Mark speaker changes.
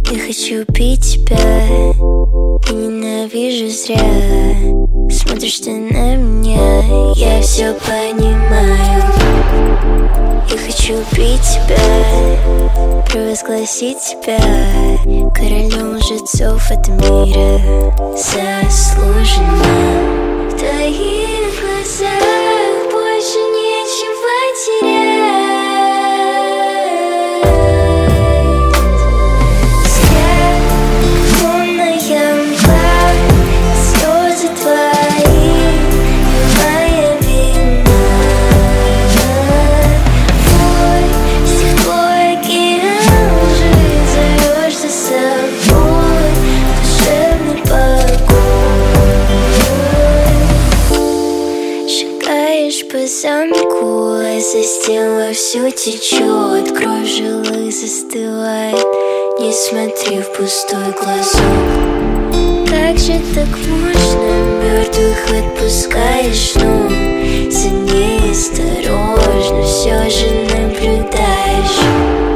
Speaker 1: Я хочу пить тебя и ненавижу зря. Смотришь ты на меня, я все понимаю. Я хочу пить тебя, провозгласить тебя королем лжецов этого мира. Заслуженно в твоих глазах больше нечего терять. По замку, а за стен вовсю течет. Кровь в жилах застывает. Не смотри в пустой глазок. Как же так можно? Мертвых отпускаешь, но за ней осторожно все же наблюдаешь.